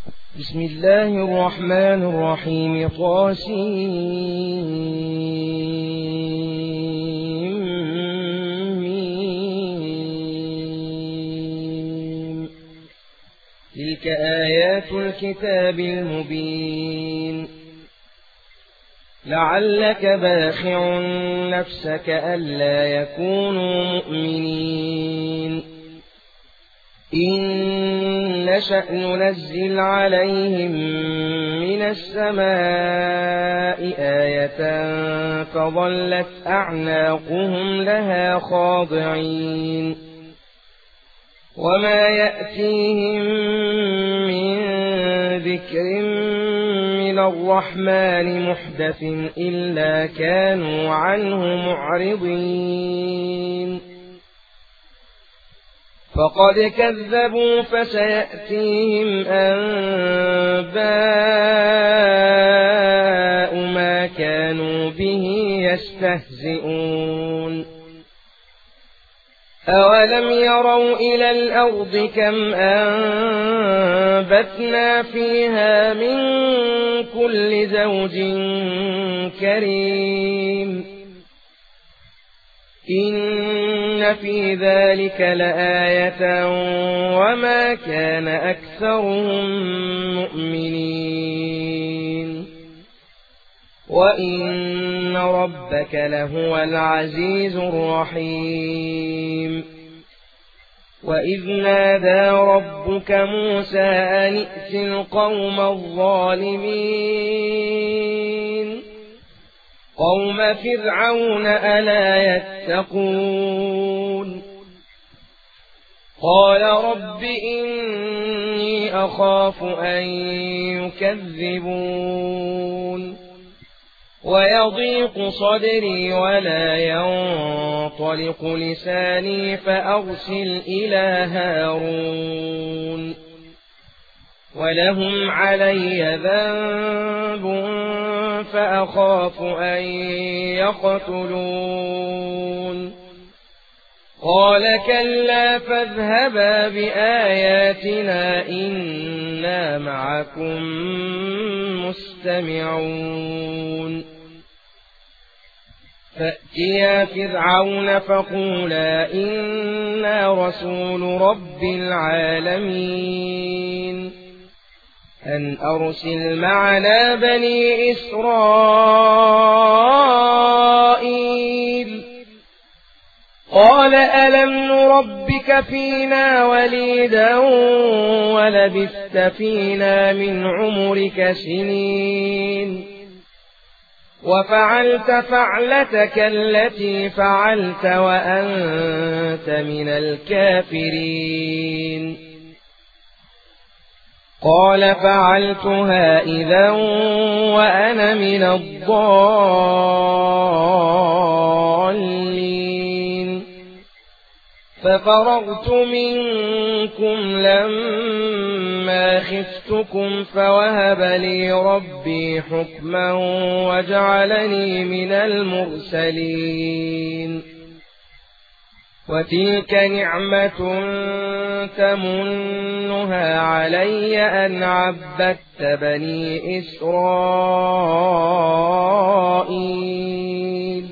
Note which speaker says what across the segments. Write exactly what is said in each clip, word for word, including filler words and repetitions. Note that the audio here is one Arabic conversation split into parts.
Speaker 1: بسم الله الرحمن الرحيم. طاسيم. تلك آيات الكتاب المبين. لعلك باخع نفسك ألا يكونوا مؤمنين إن نشأ ننزل عليهم من السماء آية فظلت أعناقهم لها خاضعين وما يأتيهم من ذكر من الرحمن محدث إلا كانوا عنه معرضين فقد كذبوا فسيأتيهم أنباء ما كانوا به يستهزئون أولم يروا إلى الأرض كم أنبتنا فيها من كل زوج كريم إن في ذلك لآية وما كان أكثرهم مؤمنين وإن ربك لهو العزيز الرحيم وإذ نادى ربك موسى أن ائت القوم الظالمين قوم فرعون ألا يتقون قال رب إني أخاف أن يكذبون ويضيق صدري ولا ينطلق لساني فأرسل إلى هارون ولهم علي ذنب فأخاف أن يقتلون قال كلا فاذهبا بآياتنا إنا معكم مستمعون فأتيا فرعون فقولا إنا رسول رب العالمين أن أرسل معنا بني إسرائيل قال ألم نربك فينا وليدا ولبثت فينا من عمرك سنين وفعلت فعلتك التي فعلت وأنت من الكافرين قال فعلتها إذا وأنا من الضالين ففررت منكم لما خفتكم فوهب لي ربي حكما وجعلني من المرسلين وتلك نعمة تمنها علي أن عبدت بني إسرائيل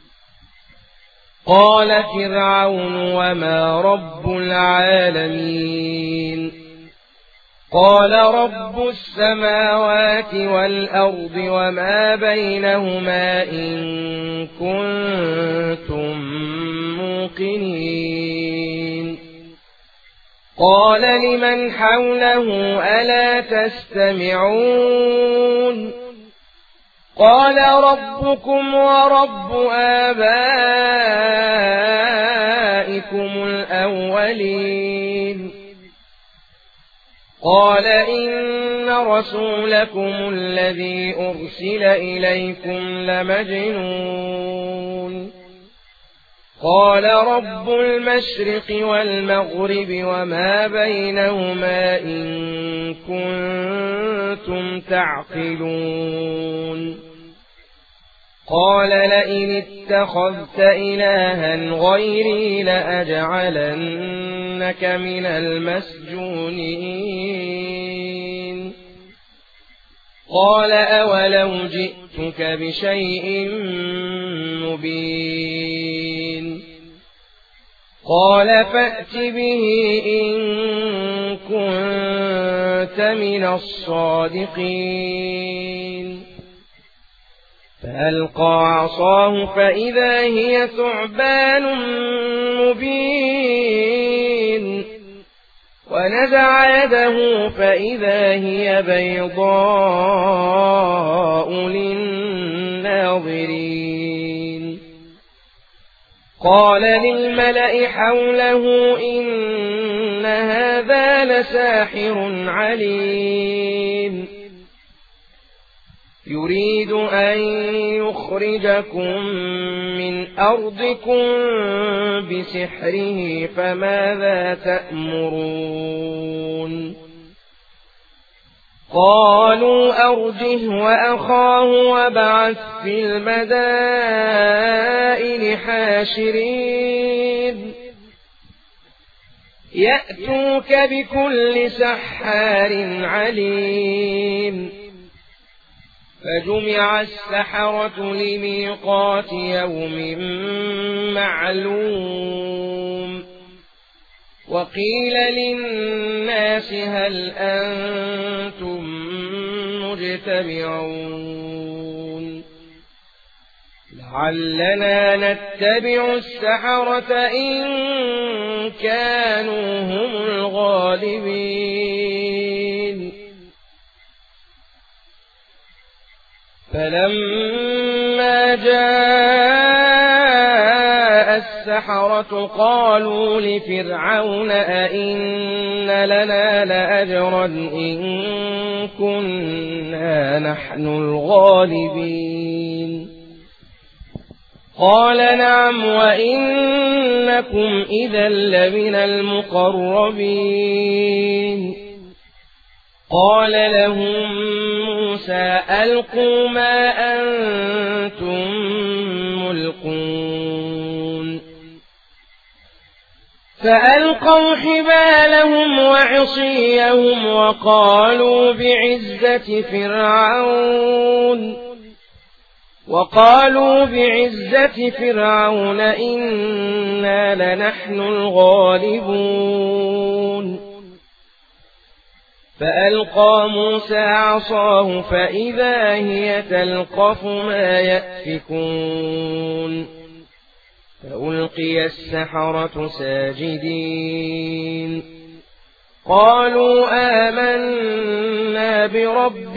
Speaker 1: قال فرعون وما رب العالمين قال رب السماوات والأرض وما بينهما إن كنتم موقنين قال لمن حوله ألا تستمعون قال ربكم ورب آبائكم الأولين قال إن رسولكم الذي أرسل إليكم لمجنون قال رب المشرق والمغرب وما بينهما إن كنتم تعقلون قال لئن اتخذت إلها غيري لأجعلنك من المسجونين قال أولو جئتك بشيء مبين قال فأت به إن كنت من الصادقين فألقى عصاه فإذا هي ثعبان مبين ونزع يده فإذا هي بيضاء للناظرين قال للملأ حوله إن هذا لساحر عليم يريد أن يخرجكم من أرضكم بسحره فماذا تأمرون قالوا أرجه وأخاه وابعث في المدائن حاشرين يأتوك بكل سحار عليم فجمع السحرة لميقات يوم معلوم وقيل للناس هل أنتم مجتمعون لعلنا نتبع السحرة إن كانوا هم الغالبين فلما جاء السحرة قالوا لفرعون أئن لنا لأجرا إن كنا نحن الغالبين قال نعم وإنكم إذا لمن المقربين قال لهم موسى ألقوا ما أنتم ملقون فألقوا حبالهم وعصيهم وقالوا بعزة فرعون وقالوا بعزة فرعون إنا لنحن الغالبون فألقى موسى عصاه فإذا هي تلقف ما يأفكون فألقي السحرة ساجدين قالوا آمنا برب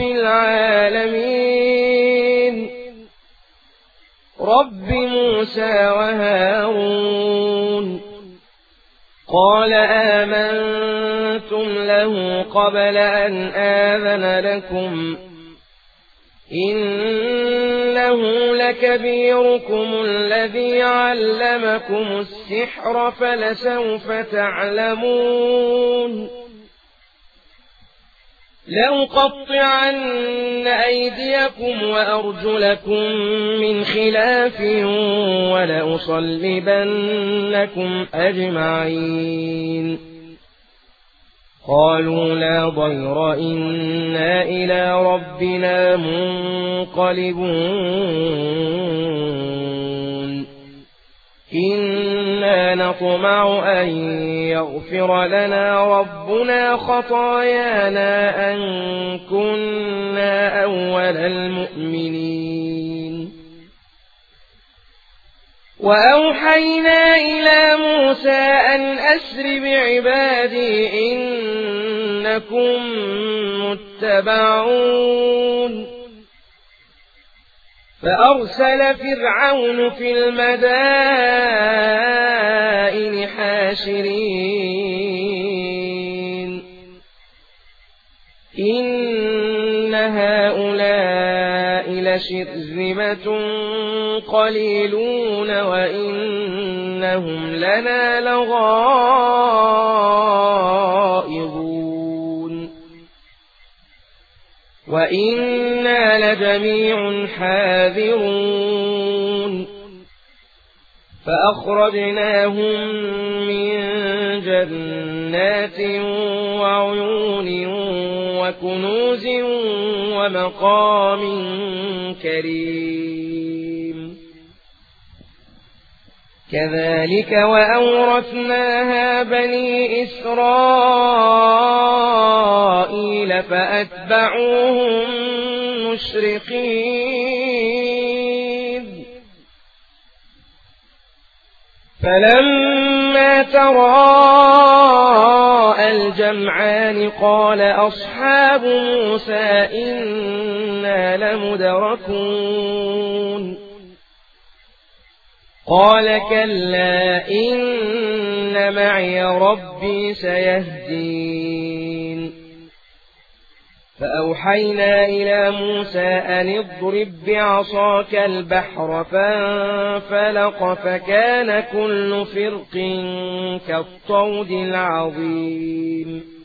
Speaker 1: العالمين رب موسى وهارون قال آمنتم له قبل أن آذن لكم إنه لكبيركم الذي علمكم السحر فلسوف تعلمون لأقطعن أيديكم وأرجلكم من خلاف ولأصلبنكم أجمعين قالوا لا ضير إنا إلى ربنا منقلبون إنا نطمع أن يغفر لنا ربنا خطايانا أن كنا أول المؤمنين وأوحينا إلى موسى أن أسر بعبادي إنكم متبعون فأرسل فرعون في المدائن حاشرين إن هؤلاء لشرذمة قليلون وإنهم لنا لغائظون وإنا لجميع حاذرون فأخرجناهم من جنات وعيون وكنوز ومقام كريم كذلك وأورثناها بني إسرائيل فأتبعوهم مشرقين فلما تراءى الجمعان قال أصحاب موسى إنا لمدركون قال كلا إن معي ربي سيهدين فأوحينا إلى موسى أن اضرب بعصاك البحر فانفلق فكان كل فرق كالطود العظيم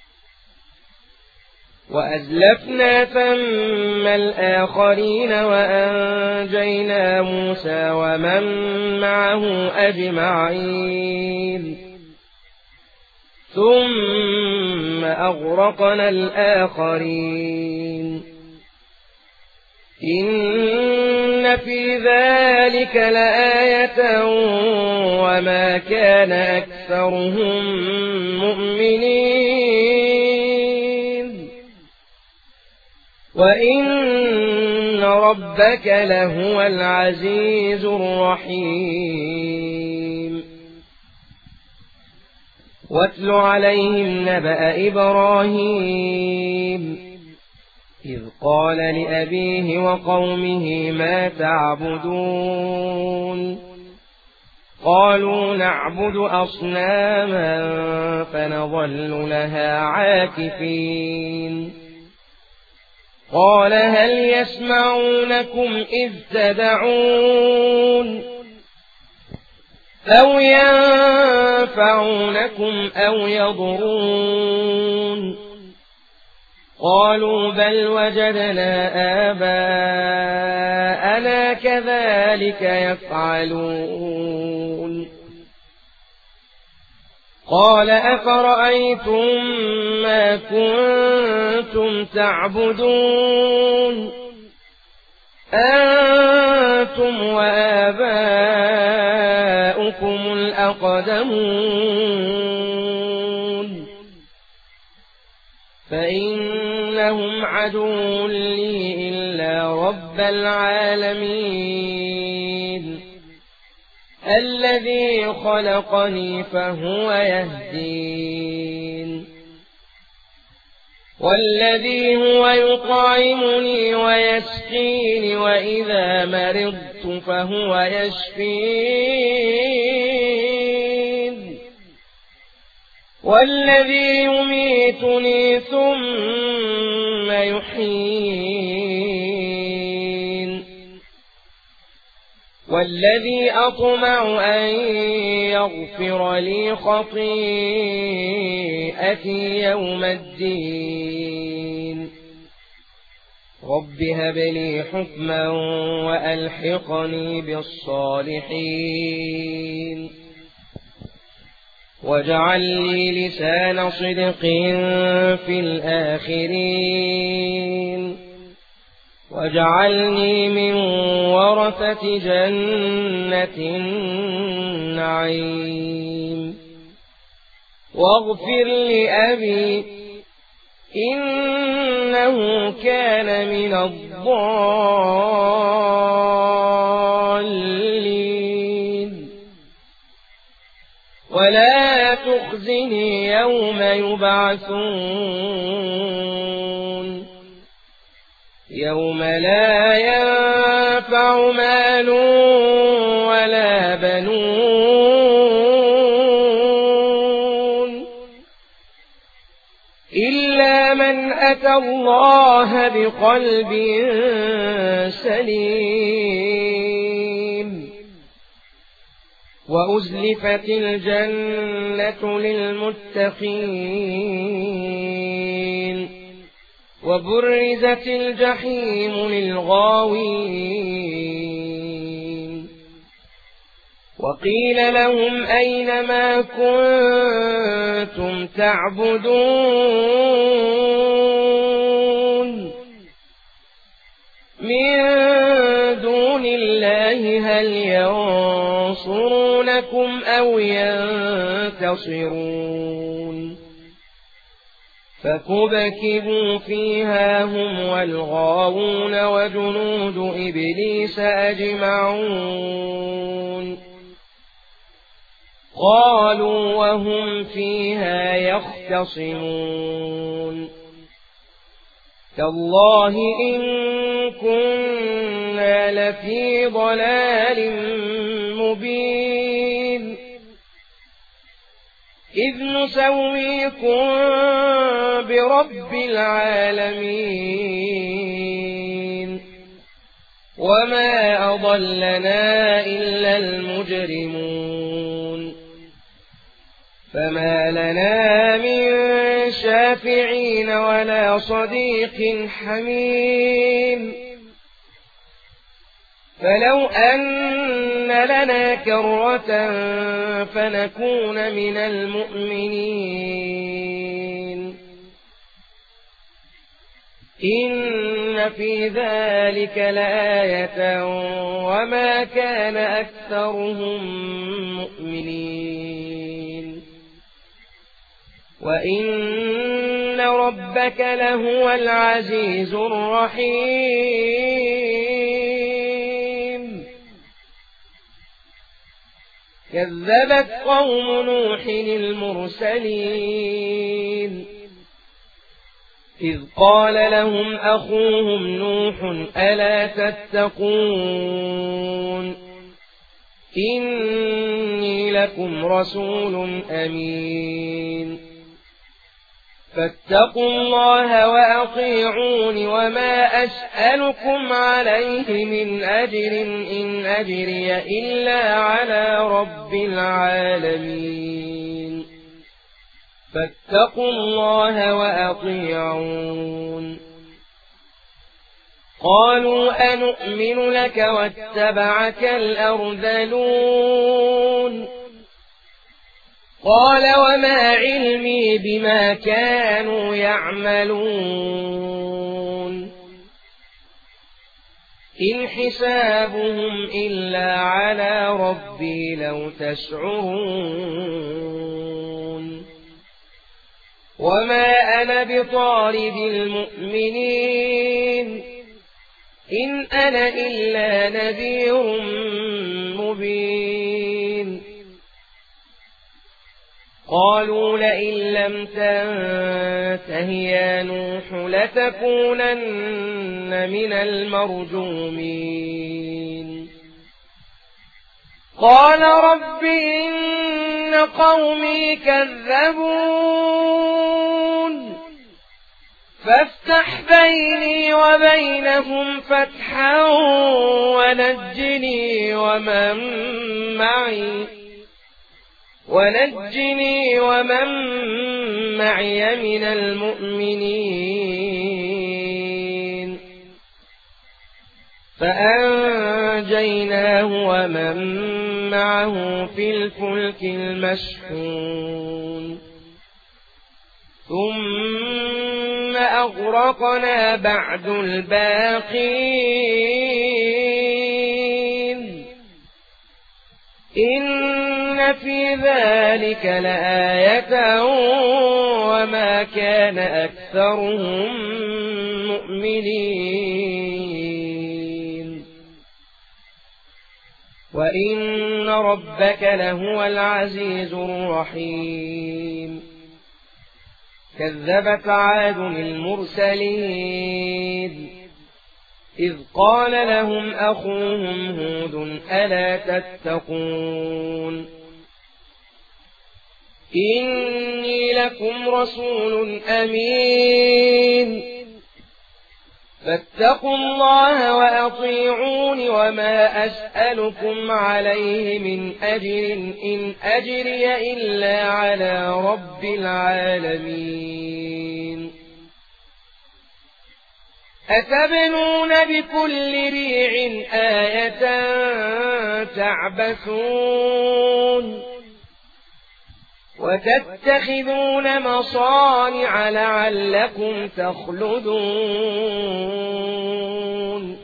Speaker 1: وأزلفنا ثم الآخرين وأنجينا موسى ومن معه أجمعين ثم أغرقنا الآخرين إن في ذلك لآية وما كان أكثرهم مؤمنين وإن ربك لهو العزيز الرحيم واتل عليهم نبأ إبراهيم إذ قال لأبيه وقومه ما تعبدون قالوا نعبد أصناما فنظل لها عاكفين قال هل يسمعونكم إذ تدعون أو ينفعونكم أو يضرون قالوا بل وجدنا آباءنا كذلك يفعلون قال أفرأيتم ما كنتم تعبدون أنتم وآباؤكم الأقدمون فإنهم عدو لي إلا رب العالمين الذي خلقني فهو يهدين والذي هو يطعمني ويسقيني وإذا مرضت فهو يشفين والذي يميتني ثم يحيين والذي أطمع أن يغفر لي خطيئتي يوم الدين رب هب لي حكما وألحقني بالصالحين واجعل لي لسان صدق في الآخرين واجعلني من ورثة جنة النعيم واغفر لأبي إنه كان من الضالين ولا تخزني يوم يبعثون يوم لا ينفع مال ولا بنون إلا من أتى الله بقلب سليم وأزلفت الجنة للمتقين وبرزت الجحيم للغاوين وقيل لهم أين ما كنتم تعبدون من دون الله هل ينصرونكم أو ينتصرون فكبكبوا فيها هم والغاوون وجنود إبليس أجمعون قالوا وهم فيها يختصمون تالله إن كنا لفي ضلال مبين إذ نسويكم برب العالمين وما أضلنا إلا المجرمون فما لنا من شافعين ولا صديق حميم فلو أن لنا كرة فنكون من المؤمنين إن في ذلك لآية وما كان أكثرهم مؤمنين وإن ربك لهو العزيز الرحيم كذبت قوم نوح المرسلين إذ قال لهم أخوهم نوح ألا تتقون إني لكم رسول أمين فاتقوا الله وأطيعون وما أسألكم عليه من أجر إن أجري إلا على رب العالمين فاتقوا الله وأطيعون قالوا أنؤمن لك واتبعك الأرذلون قال وما علمي بما كانوا يعملون إن حسابهم إلا على ربي لو تشعرون وما أنا بطارد المؤمنين إن أنا إلا نذير مبين قالوا لئن لم تنته يا نوح لتكونن من المرجومين قال رب إن قومي كذبون فافتح بيني وبينهم فتحا ونجني ومن معي ونجني ومن معي من المؤمنين فأنجيناه ومن معه في الفلك المشحون ثم أغرقنا بعد الباقين إن في ذلك لآية وما كان أكثرهم مؤمنين وإن ربك لهو العزيز الرحيم كذبت عاد المرسلين إذ قال لهم أخوهم هود ألا تتقون إني لكم رسول أمين فاتقوا الله وأطيعون وما أسألكم عليه من أجر إن أجري إلا على رب العالمين أتبنون بكل ريع آية تعبثون وتتخذون مصانع لعلكم تخلدون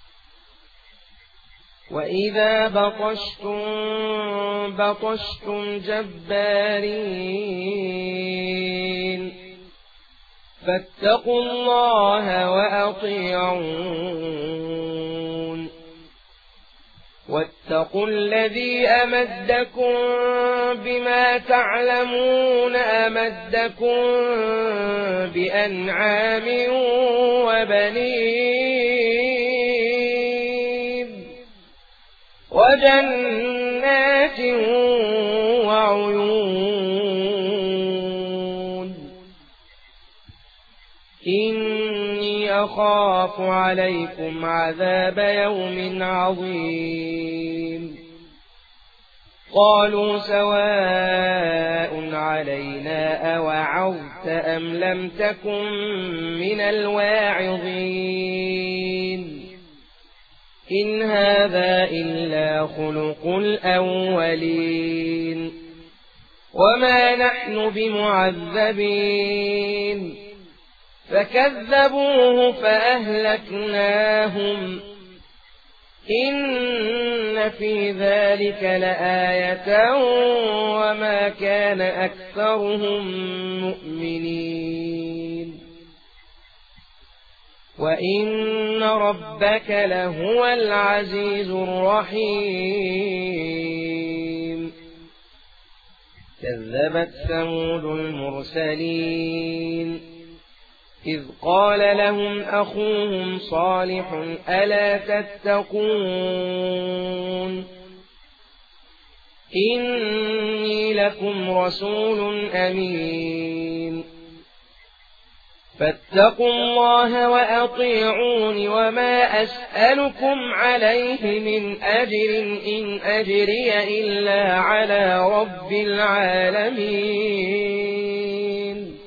Speaker 1: وإذا بطشتم بطشتم جبارين فاتقوا الله وأطيعون واتقوا الذي أمدكم بما تعلمون أمدكم بأنعام وبنين وجنات وعيون إني أخاف عليكم عذاب يوم عظيم قالوا سواء علينا أوعظت أم لم تكن من الواعظين إن هذا إلا خلق الأولين وما نحن بمعذبين فكذبوه فأهلكناهم إن في ذلك لآية وما كان أكثرهم مؤمنين وإن ربك لهو العزيز الرحيم كذبت ثمود المرسلين إذ قال لهم أخوهم صالح ألا تتقون إني لكم رسول أمين فاتقوا الله وأطيعون وما أسألكم عليه من أجر إن أجري إلا على رب العالمين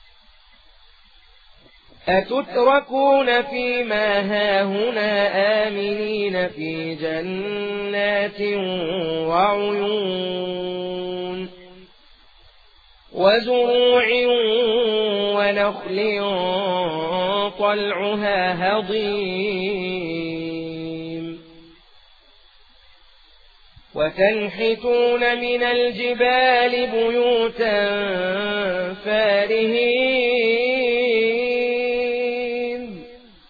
Speaker 1: أتتركون فيما هاهنا آمنين في جنات وعيون وزروع ونخل طلعها هضيم وتنحتون من الجبال بيوتا فارهين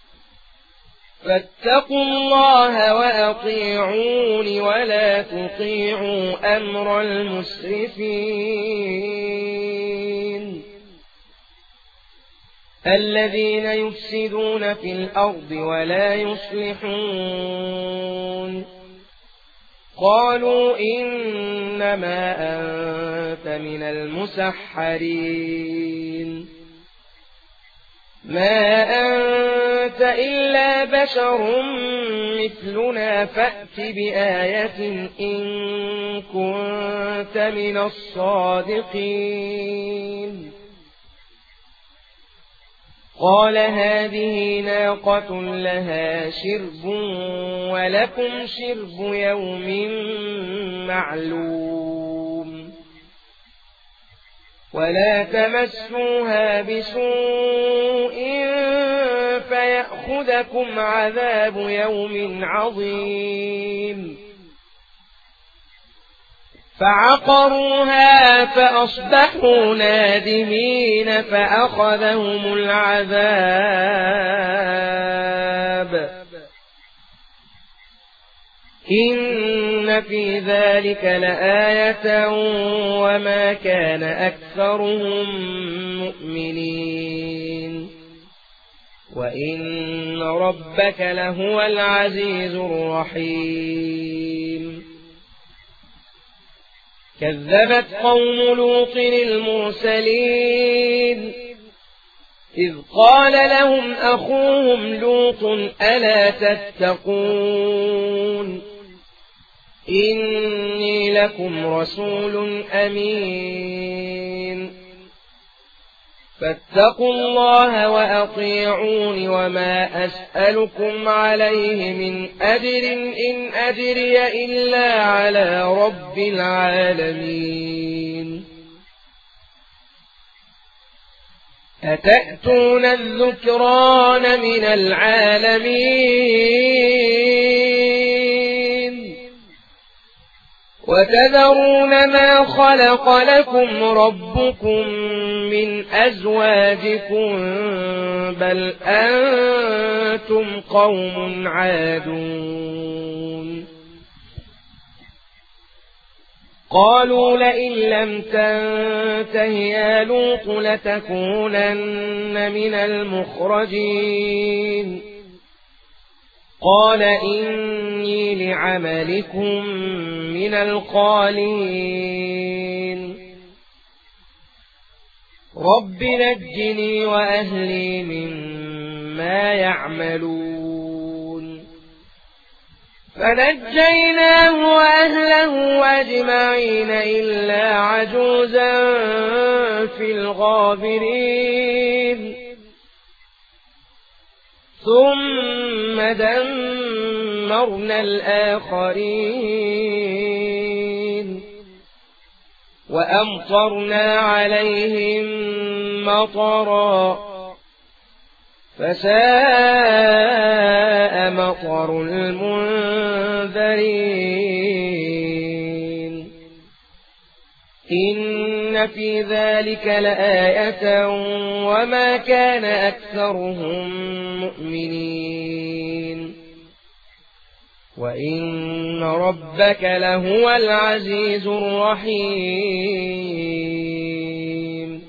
Speaker 1: فاتقوا الله وأطيعون ولا تطيعوا أمر المسرفين الذين يفسدون في الأرض ولا يصلحون قالوا إنما أنت من المسحرين ما أنت إلا بشر مثلنا فأت بآية إن كنت من الصادقين قال هذه ناقة لها شرب ولكم شرب يوم معلوم ولا تمسوها بسوء فيأخذكم عذاب يوم عظيم فعقروها فأصبحوا نادمين فأخذهم العذاب إن في ذلك لآية وما كان أكثرهم مؤمنين وإن ربك لهو العزيز الرحيم كذبت قوم لوط المرسلين إذ قال لهم أخوهم لوط ألا تتقون إني لكم رسول أمين فاتقوا الله وأطيعون وما أسألكم عليه من أجر إن أجري إلا على رب العالمين أتأتون الذكران من العالمين وتذرون ما خلق لكم ربكم من أزواجكم بل أنتم قوم عادون قالوا لئن لم تنته يا لوط لتكونن من المخرجين قال إني لعملكم من القالين رب نجني وأهلي مما يعملون فنجيناه وأهله أجمعين إلا عجوزا في الغابرين ثم دمرنا الآخرين وأمطرنا عليهم مطرا فساء مطر المنذرين إن في ذلك لآية وما كان أكثرهم مؤمنين وإن ربك لهو العزيز الرحيم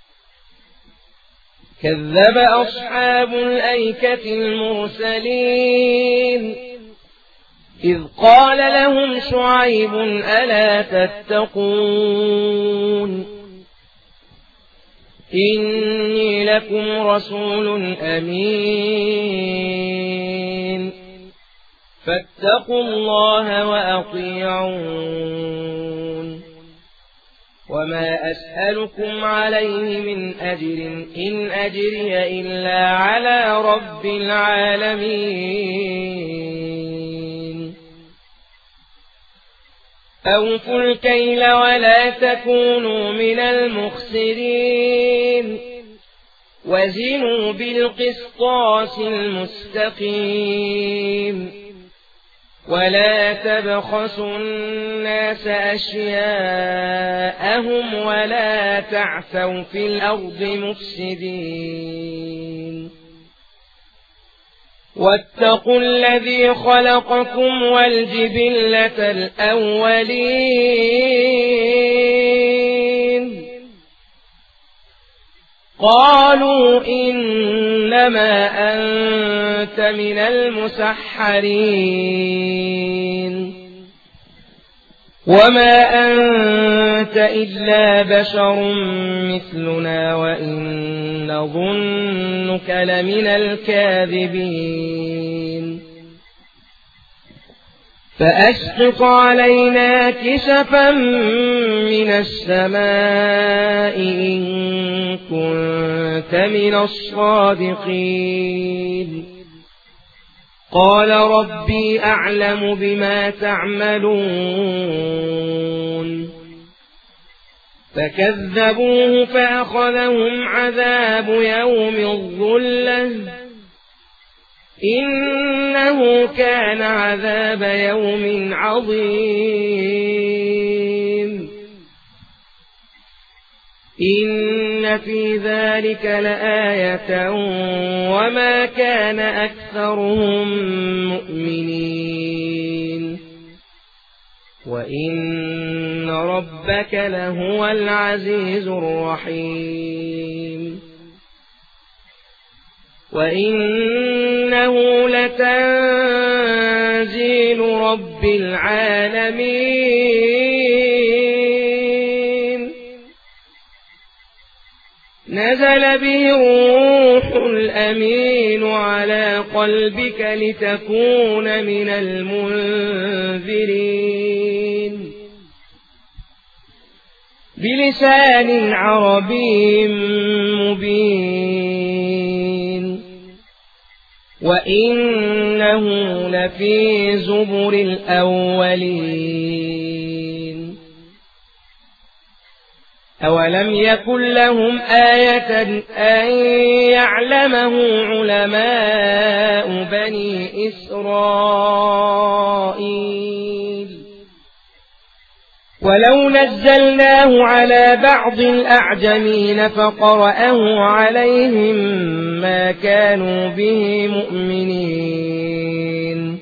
Speaker 1: كذب أصحاب الأيكة المرسلين إذ قال لهم شعيب ألا تتقون إني لكم رسول أمين فاتقوا الله وأطيعون وما أسألكم عليه من أجر إن أجري إلا على رب العالمين أوفوا الكيل ولا تكونوا من المخسرين وزنوا بالقسطاس المستقيم ولا تبخسوا الناس أشياءهم ولا تعثوا في الأرض مفسدين واتقوا الذي خلقكم والجبلة الأولين قالوا إنما أنت من المسحرين وما أنت إلا بشر مثلنا وإن نظنك لمن الكاذبين فأسقط علينا كسفا من السماء إن كنت من الصادقين قال ربي أعلم بما تعملون فكذبوه فأخذهم عذاب يوم الظلة إنه كان عذاب يوم عظيم إن في ذلك لآية وما كان أكثرهم مؤمنين وإن ربك لهو العزيز الرحيم وإنه لتنزيل رب العالمين نزل به الروح الأمين على قلبك لتكون من المنذرين بلسان عربي مبين وإنه لفي زبر الأولين أولم يكن لهم آية أن يعلمه علماء بني إسرائيل ولو نزلناه على بعض الأعجمين فقرأه عليهم ما كانوا به مؤمنين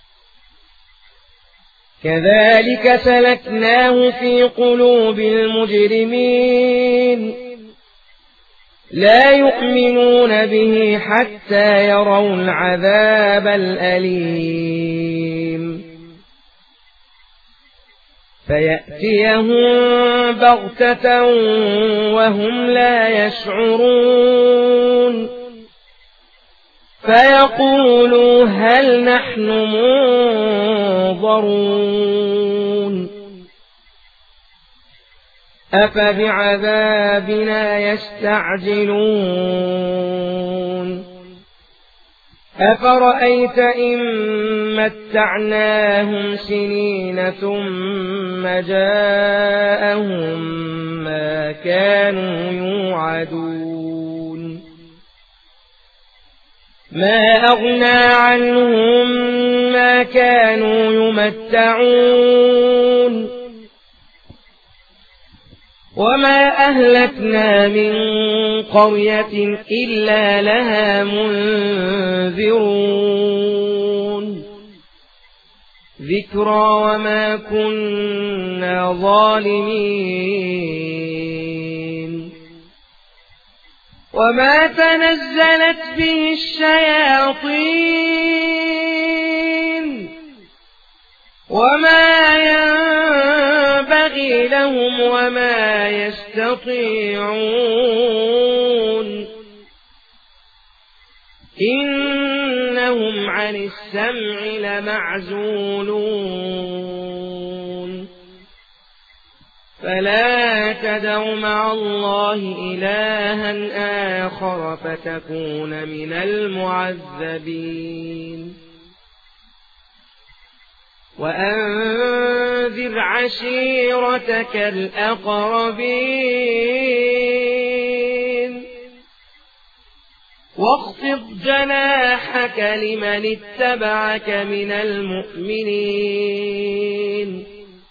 Speaker 1: كذلك سلكناه في قلوب المجرمين لا يؤمنون به حتى يروا العذاب الأليم فيأتيهم بغتة وهم لا يشعرون فيقولوا هل نحن منظرون أفبعذابنا يستعجلون أفرأيت إن متعناهم سنين ثم جاءهم ما كانوا يوعدون ما أغنى عنهم ما كانوا يمتعون وما أهلكنا من قرية إلا لها منذرون ذكرى وما كنا ظالمين وما تنزلت به الشياطين وما ينبغي لهم وما يستطيعون إنهم عن السمع لمعزولون فلا تدع مع الله إلها آخر فتكون من المعذبين وأنذر عشيرتك الأقربين واخفض جناحك لمن اتبعك من المؤمنين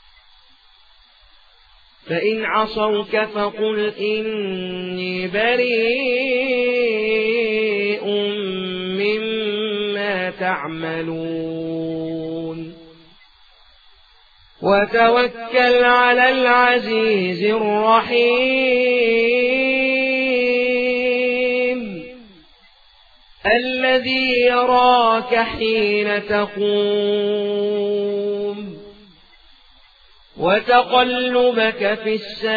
Speaker 1: فإن عصوك فقل إني بريء مما تعملون وتوكل على العزيز الرحيم الذي يراك حين تقوم وتقلبك في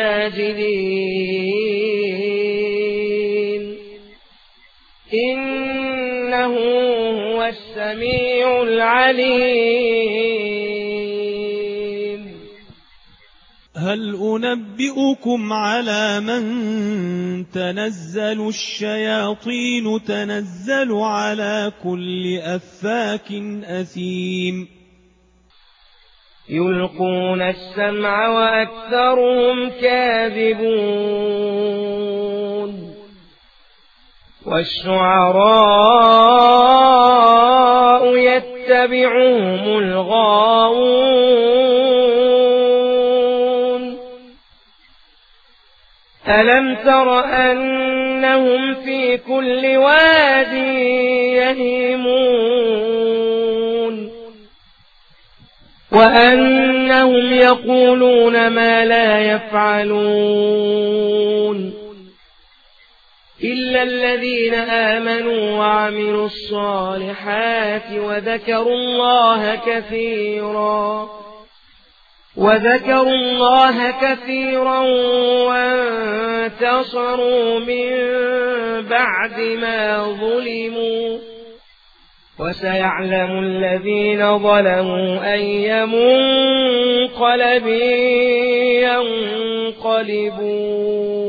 Speaker 1: الساجدين إنه هو السميع العليم.
Speaker 2: هل أنبئكم على من تنزل الشياطين تنزل على كل أفاك أثيم
Speaker 1: يلقون السمع وأكثرهم كاذبون والشعراء يتبعهم الغاوون ألم تر أنهم في كل واد يهيمون وأنهم يقولون ما لا يفعلون إلا الذين آمنوا وعملوا الصالحات وذكروا الله كثيرا وذكروا الله كثيرا وانتصروا من بعد ما ظلموا وسيعلم الذين ظلموا أي منقلب ينقلبون.